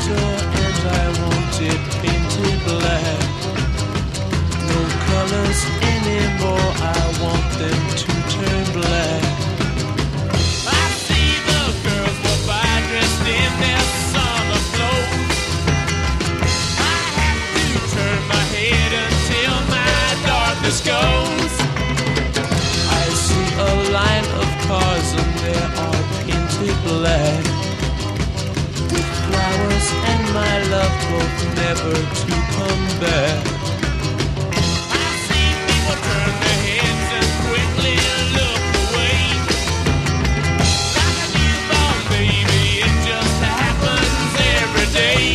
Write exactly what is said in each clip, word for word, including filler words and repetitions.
door and I want it painted black. No colors anymore, I want them to turn black. I see the girls go by dressed in their summer clothes. I have to turn my head until my darkness goes. I see a line of cars and they are painted black, with flowers and my love both never to come back. I see people turn their heads and quickly look away. Like a newborn baby, it just happens every day.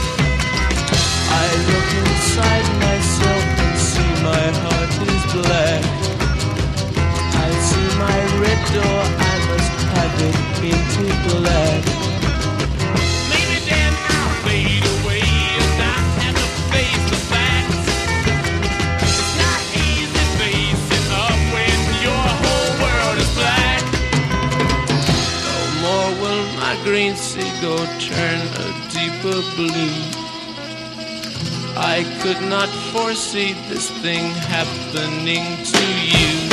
I look inside myself and see my heart is black. I see my red door, I must have it painted black. Maybe then I'll fade away and not have to face the facts. It's not easy facing up when your whole world is black. No more will my green seagull turn a deeper blue. I could not foresee this thing happening to you.